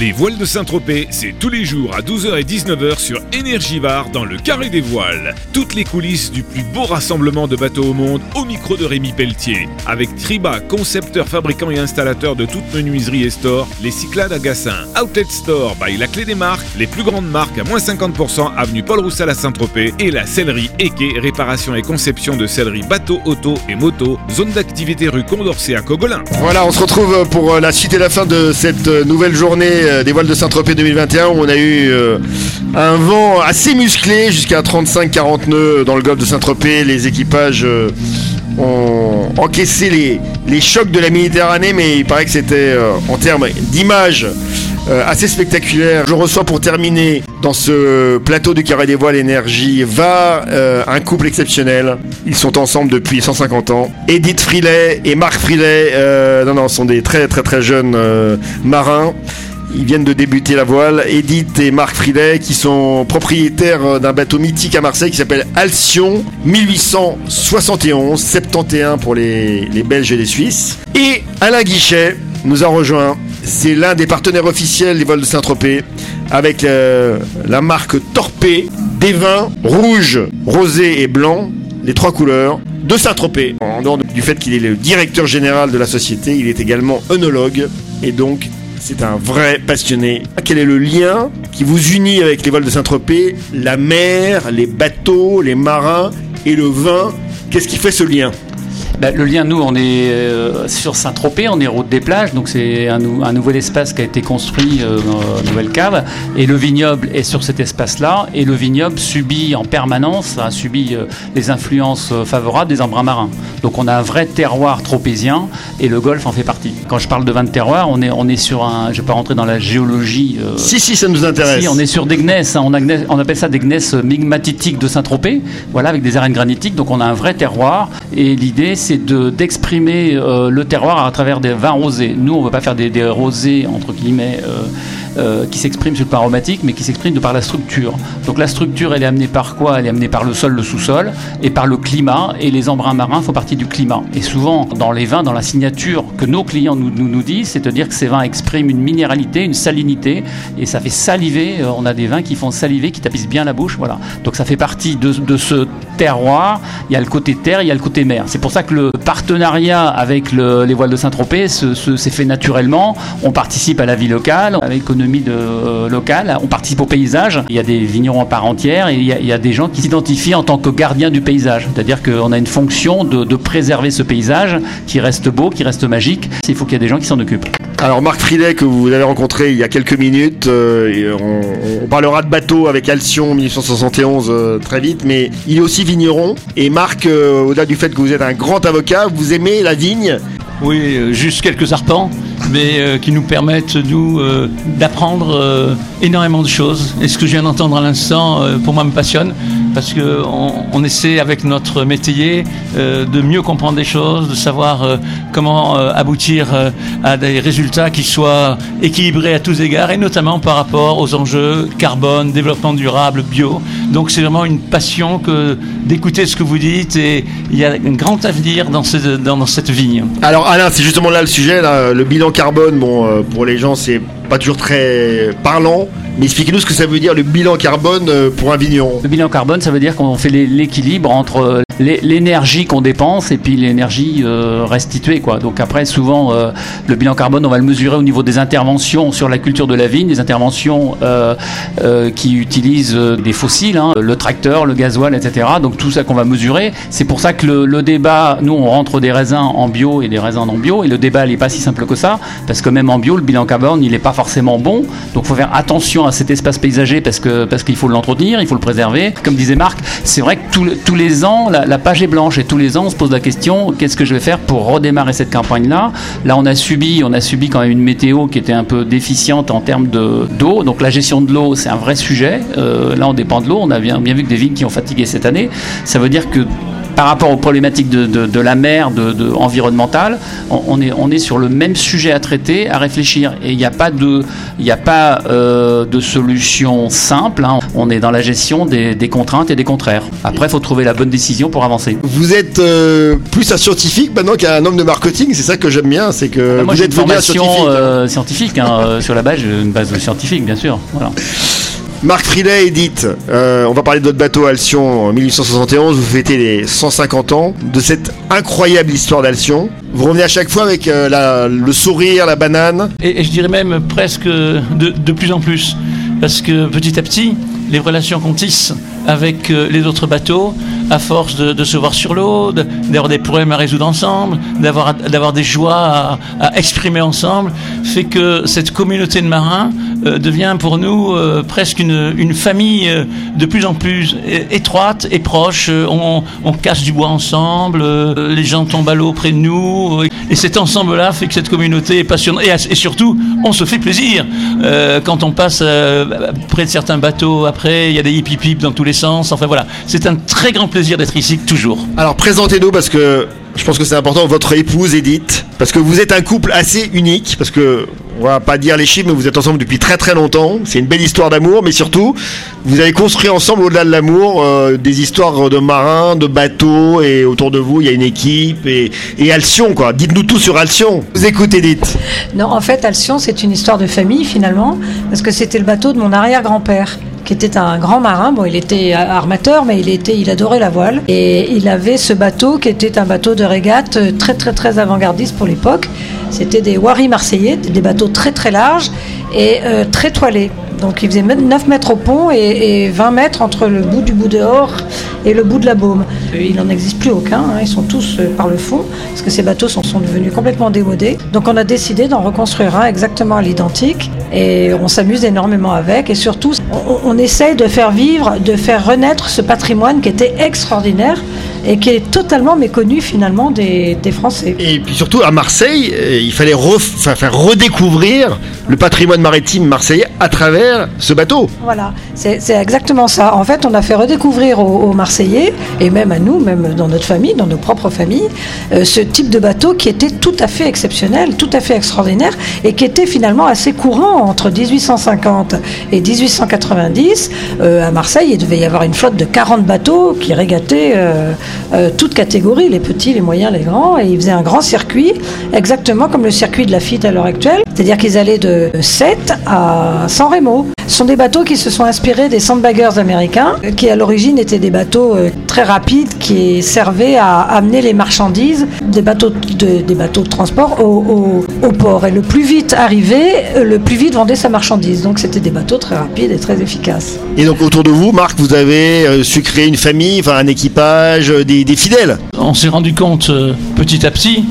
Les voiles de Saint-Tropez, c'est tous les jours à 12h et 19h sur Énergivare dans le Carré des Voiles. Toutes les coulisses du plus beau rassemblement de bateaux au monde au micro de Rémi Pelletier. Avec Triba, concepteur, fabricant et installateur de toute menuiserie et store, les Cyclades à Gassin, Outlet Store by La Clé des Marques, les plus grandes marques à moins 50% avenue Paul Roussel à Saint-Tropez et la sellerie Eke, réparation et conception de sellerie bateau, auto et moto, zone d'activité rue Condorcet à Cogolin. Voilà, on se retrouve pour la suite et la fin de cette nouvelle journée des voiles de Saint-Tropez 2021 où on a eu un vent assez musclé jusqu'à 35-40 nœuds dans le golfe de Saint-Tropez. Les équipages ont encaissé les chocs de la Méditerranée, mais il paraît que c'était en termes d'image assez spectaculaire. Je reçois pour terminer dans ce plateau du Carré des Voiles Énergivare un couple exceptionnel. Ils sont ensemble depuis 150 ans. Edith Frilet et Marc Frilet, sont des très très très jeunes marins. Ils viennent de débuter la voile. Edith et Marc Frilet qui sont propriétaires d'un bateau mythique à Marseille qui s'appelle Alcyon 1871, 71 pour les Belges et les Suisses. Et Alain Guichet nous a rejoint. C'est l'un des partenaires officiels des voiles de Saint-Tropez avec la marque Torpé, des vins rouge, rosé et blanc, les trois couleurs de Saint-Tropez. En dehors du fait qu'il est le directeur général de la société, il est également œnologue et donc c'est un vrai passionné. Quel est le lien qui vous unit avec les voiles de Saint-Tropez? La mer, les bateaux, les marins et le vin. Qu'est-ce qui fait ce lien? Le lien, nous, on est sur Saint-Tropez, on est route des plages, donc c'est un nouvel espace qui a été construit, nouvelle cave, et le vignoble est sur cet espace-là, et le vignoble subit en permanence, a subi les influences favorables des embruns marins. Donc on a un vrai terroir tropézien, et le golfe en fait partie. Quand je parle de vin de terroir, on est sur un, je ne vais pas rentrer dans la géologie. Si, ça nous intéresse. Si, on est sur des gneiss, on appelle ça des gneiss migmatitiques de Saint-Tropez, voilà, avec des arènes granitiques, donc on a un vrai terroir, et l'idée c'est d'exprimer le terroir à travers des vins rosés. Nous, on ne veut pas faire des rosés, entre guillemets, qui s'expriment sur le plan aromatique, mais qui s'expriment de par la structure. Donc la structure, elle est amenée par quoi? Elle est amenée par le sol, le sous-sol, et par le climat, et les embruns marins font partie du climat. Et souvent, dans les vins, dans la signature que nos clients nous disent, c'est-à-dire que ces vins expriment une minéralité, une salinité, et ça fait saliver. On a des vins qui font saliver, qui tapissent bien la bouche, voilà. Donc ça fait partie de ce terroir. Il y a le côté terre, il y a le côté mer. C'est pour ça que le partenariat avec les voiles de Saint-Tropez s'est fait naturellement. On participe à la vie locale, à l'économie locale, on participe au paysage. Il y a des vignerons à part entière et il y a des gens qui s'identifient en tant que gardiens du paysage. C'est-à-dire qu'on a une fonction de préserver ce paysage qui reste beau, qui reste magique. Il faut qu'il y ait des gens qui s'en occupent. Alors Marc Frilet, que vous avez rencontré il y a quelques minutes, on parlera de bateau avec Alcyon 1871 très vite, mais il est aussi vigneron. Et Marc, au-delà du fait que vous êtes un grand avocat, vous aimez la vigne? Oui, juste quelques arpents, mais qui nous permettent, nous, d'apprendre énormément de choses. Et ce que je viens d'entendre à l'instant, pour moi, me passionne, parce qu'on essaie, avec notre métier, de mieux comprendre des choses, de savoir comment aboutir à des résultats qui soient équilibrés à tous égards, et notamment par rapport aux enjeux carbone, développement durable, bio. Donc c'est vraiment une passion d'écouter ce que vous dites, et il y a un grand avenir dans cette vigne. Alors Alain, c'est justement là le sujet, là, le bilan carbone, pour les gens c'est pas toujours très parlant, mais expliquez-nous ce que ça veut dire le bilan carbone pour un vigneron. Le bilan carbone, ça veut dire qu'on fait l'équilibre entre l'énergie qu'on dépense et puis l'énergie restituée, quoi. Donc après, souvent, le bilan carbone, on va le mesurer au niveau des interventions sur la culture de la vigne, des interventions qui utilisent des fossiles, le tracteur, le gasoil, etc. Donc tout ça qu'on va mesurer. C'est pour ça que le débat, nous, on rentre des raisins en bio et des raisins non bio, et le débat, il n'est pas si simple que ça, parce que même en bio, le bilan carbone, il n'est pas forcément bon. Donc il faut faire attention à cet espace paysager parce qu'il faut l'entretenir, il faut le préserver. Comme disait Marc, c'est vrai que tous les ans, la page est blanche, et tous les ans on se pose la question, qu'est-ce que je vais faire pour redémarrer cette campagne-là? Là on a subi quand même une météo qui était un peu déficiente en termes d'eau, donc la gestion de l'eau c'est un vrai sujet. Là on dépend de l'eau, on a bien vu que des vignes qui ont fatigué cette année. Ça veut dire que par rapport aux problématiques de la mer, environnementales, on est sur le même sujet à traiter, à réfléchir. Et il n'y a pas de solution simple. Hein. On est dans la gestion des contraintes et des contraires. Après, il faut trouver la bonne décision pour avancer. Vous êtes plus un scientifique maintenant qu'un homme de marketing. C'est ça que j'aime bien, c'est que moi, vous êtes une formation scientifique. sur la base, j'ai une base scientifique, bien sûr. Voilà. Marc Frilet, Edith, on va parler de votre bateau Alcyon en 1871. Vous fêtez les 150 ans de cette incroyable histoire d'Alcyon. Vous revenez à chaque fois avec le sourire, la banane. Et je dirais même presque de plus en plus. Parce que petit à petit, les relations qu'on tisse avec les autres bateaux, à force de se voir sur l'eau, d'avoir des problèmes à résoudre ensemble, d'avoir des joies à exprimer ensemble, fait que cette communauté de marins devient pour nous presque une famille de plus en plus étroite et proche. On casse du bois ensemble, les gens tombent à l'eau près de nous, et cet ensemble-là fait que cette communauté est passionnante. Et surtout, on se fait plaisir. Quand on passe près de certains bateaux, après, il y a des hip-hip dans tous les sens. Enfin voilà, c'est un très grand plaisir d'être ici, toujours. Alors présentez-nous, parce que je pense que c'est important, votre épouse Edith, parce que vous êtes un couple assez unique, parce que on va pas dire les chiffres, mais vous êtes ensemble depuis très très longtemps. C'est une belle histoire d'amour, mais surtout, vous avez construit ensemble, au-delà de l'amour, des histoires de marins, de bateaux, et autour de vous, il y a une équipe, et Alcyon, quoi. Dites-nous tout sur Alcyon. Vous écoutez, Edith. Non, en fait, Alcyon, c'est une histoire de famille, finalement, parce que c'était le bateau de mon arrière-grand-père, qui était un grand marin. Bon, il était armateur, mais il adorait la voile. Et il avait ce bateau qui était un bateau de régate très, très, très avant-gardiste pour l'époque. C'était des Wari marseillais, des bateaux très, très larges et très toilés. Donc il faisait 9 mètres au pont et 20 mètres entre le bout du bout dehors et le bout de la baume. Il n'en existe plus aucun, hein, ils sont tous par le fond, parce que ces bateaux sont devenus complètement démodés. Donc on a décidé d'en reconstruire un exactement à l'identique, et on s'amuse énormément avec, et surtout on essaye de faire vivre, de faire renaître ce patrimoine qui était extraordinaire, et qui est totalement méconnu finalement des Français. Et puis surtout à Marseille, il fallait faire redécouvrir le patrimoine maritime marseillais à travers ce bateau. Voilà, c'est exactement ça. En fait, on a fait redécouvrir aux Marseillais, et même à nous, même dans notre famille, dans nos propres familles, ce type de bateau qui était tout à fait exceptionnel, tout à fait extraordinaire, et qui était finalement assez courant entre 1850 et 1890. À Marseille, il devait y avoir une flotte de 40 bateaux qui régataient toutes catégories, les petits, les moyens, les grands, et ils faisaient un grand circuit, exactement comme le circuit de la Lafitte à l'heure actuelle, c'est-à-dire qu'ils allaient de Sète à San Remo. Ce sont des bateaux qui se sont inspirés des sandbaggers américains, qui à l'origine étaient des bateaux très rapides qui servaient à amener les marchandises des bateaux de transport au port. Et le plus vite arrivé, le plus vite vendait sa marchandise. Donc c'était des bateaux très rapides et très efficaces. Et donc autour de vous, Marc, vous avez su créer une famille, enfin un équipage, des fidèles. On s'est rendu compte petit à petit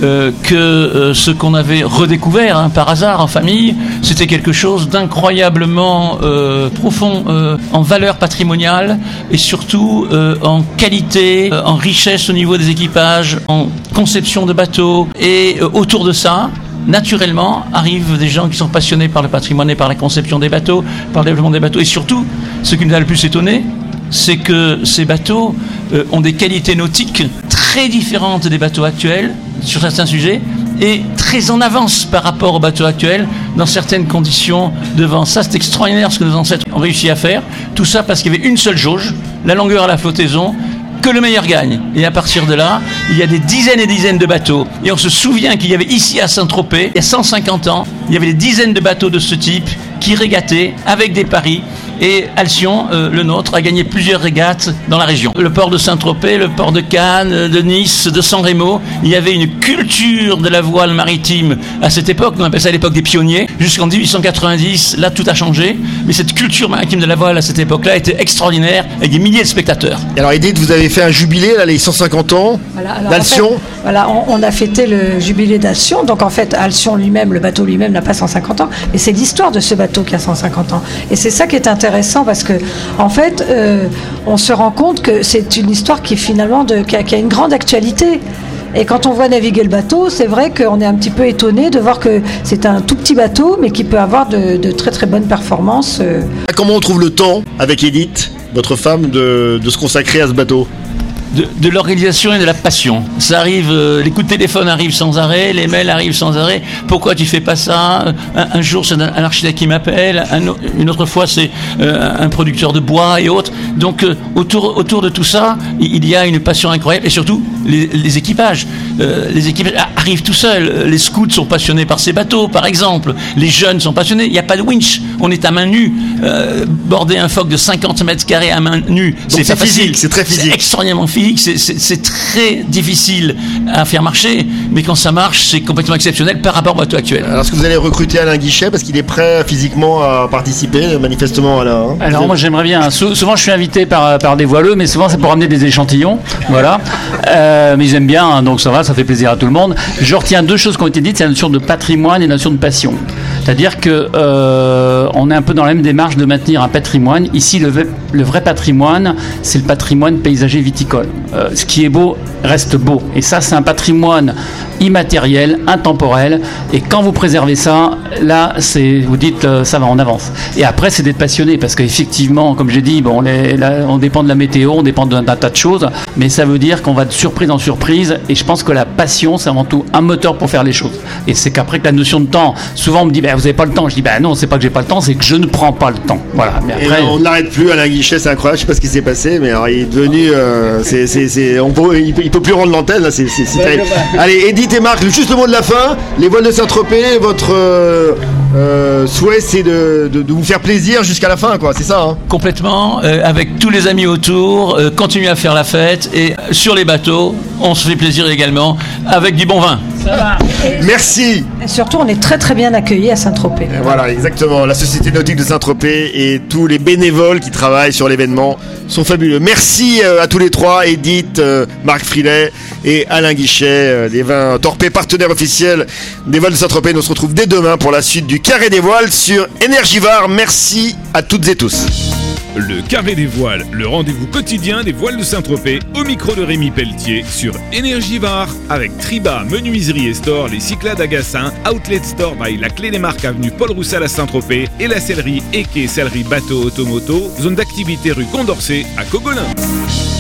que ce qu'on avait redécouvert par hasard en famille, c'était quelque chose d'incroyablement profond en valeur patrimoniale, et surtout en qualité, en richesse au niveau des équipages, en conception de bateaux. Et autour de ça, naturellement, arrivent des gens qui sont passionnés par le patrimoine et par la conception des bateaux, par le développement des bateaux. Et surtout, ce qui nous a le plus étonné, c'est que ces bateaux ont des qualités nautiques très différentes des bateaux actuels sur certains sujets, et très en avance par rapport aux bateaux actuels dans certaines conditions de vent. Ça, c'est extraordinaire ce que nos ancêtres ont réussi à faire. Tout ça parce qu'il y avait une seule jauge, la longueur à la flottaison, que le meilleur gagne. Et à partir de là, il y a des dizaines et dizaines de bateaux. Et on se souvient qu'il y avait ici à Saint-Tropez, il y a 150 ans, il y avait des dizaines de bateaux de ce type qui régataient avec des paris. Et Alcyon, le nôtre, a gagné plusieurs régates dans la région. Le port de Saint-Tropez, le port de Cannes, de Nice, de San Remo, il y avait une culture de la voile maritime à cette époque, on appelle ça l'époque des pionniers, jusqu'en 1890, là tout a changé, mais cette culture maritime de la voile à cette époque-là était extraordinaire, avec des milliers de spectateurs. Et alors Edith, vous avez fait un jubilé, là, les 150 ans d'Alcyon. En fait, on a fêté le jubilé d'Alcyon, donc en fait Alcyon lui-même, le bateau lui-même n'a pas 150 ans, mais c'est l'histoire de ce bateau qui a 150 ans. Et c'est ça qui est intéressant, parce que en fait, on se rend compte que c'est une histoire qui finalement qui a une grande actualité. Et quand on voit naviguer le bateau, c'est vrai qu'on est un petit peu étonné de voir que c'est un tout petit bateau, mais qui peut avoir de très très bonnes performances. Comment on trouve le temps avec Edith, votre femme, de se consacrer à ce bateau ? de l'organisation et de la passion. Ça arrive, les coups de téléphone arrivent sans arrêt, les mails arrivent sans arrêt. Pourquoi tu fais pas ça? Un jour, c'est un architecte qui m'appelle, une autre fois, c'est un producteur de bois et autres. Donc, autour de tout ça, il y a une passion incroyable, et surtout, les équipages. Les équipages arrivent tout seuls. Les scouts sont passionnés par ces bateaux, par exemple. Les jeunes sont passionnés. Il n'y a pas de winch. On est à main nue. Border un phoque de 50 mètres carrés à main nue, c'est pas facile. C'est très physique. C'est extraordinairement physique. C'est très difficile à faire marcher. Mais quand ça marche, c'est complètement exceptionnel par rapport au bateau actuel. Alors, est-ce que vous allez recruter Alain Guichet parce qu'il est prêt physiquement à participer, manifestement, Alain, hein? Alors moi j'aimerais bien, souvent je suis invité par des voileux, mais souvent c'est pour amener des échantillons, voilà. Mais ils aiment bien, hein, donc ça va, ça fait plaisir à tout le monde. Je retiens deux choses qui ont été dites, c'est la notion de patrimoine et la notion de passion. C'est-à-dire que on est un peu dans la même démarche de maintenir un patrimoine. Ici, le vrai patrimoine, c'est le patrimoine paysager viticole. Ce qui est beau reste beau. Et ça, c'est un patrimoine immatériel, intemporel. Et quand vous préservez ça, là, vous dites, ça va, on avance. Et après, c'est d'être passionné, parce qu'effectivement, comme j'ai dit, bon, on dépend de la météo, on dépend d'un tas de choses, mais ça veut dire qu'on va de surprise en surprise. Et je pense que la passion, c'est avant tout un moteur pour faire les choses. Et c'est qu'après que la notion de temps, souvent on me dit, vous n'avez pas le temps. Je dis, non, c'est pas que j'ai pas le temps, c'est que je ne prends pas le temps. Voilà. Mais après, et on ne l'arrête plus, Alain Guichet, c'est incroyable. Je sais pas ce qui s'est passé, mais alors, il est devenu, il peut plus rendre l'antenne, là, c'est terrible. Allez, Edith et Marc, juste le mot de la fin. Les voiles de Saint-Tropez, votre souhait, c'est de vous faire plaisir jusqu'à la fin, quoi. C'est ça, hein? Complètement, avec tous les amis autour, continuer à faire la fête, et sur les bateaux, on se fait plaisir également avec du bon vin. ça va. Merci. Et surtout, on est très très bien accueillis à Saint-Tropez. Voilà, exactement. La Société Nautique de Saint-Tropez et tous les bénévoles qui travaillent sur l'événement sont fabuleux. Merci à tous les trois, Edith, Marc Frilet et Alain Guichet, des vins Torpé, partenaires officiels des voiles de Saint-Tropez. Nous se retrouve dès demain pour la suite du Carré des Voiles sur Énergivore. Merci à toutes et tous. Le Carré des Voiles, le rendez-vous quotidien des voiles de Saint-Tropez, au micro de Rémi Pelletier sur Énergivore avec Triba, Menuiserie et Store, les Cyclades à Gassin, Outlet Store by la Clé des Marques avenue Paul Roussel à Saint-Tropez et la sellerie Eke, sellerie bateau automoto, zone d'activité rue Condorcet à Cogolin.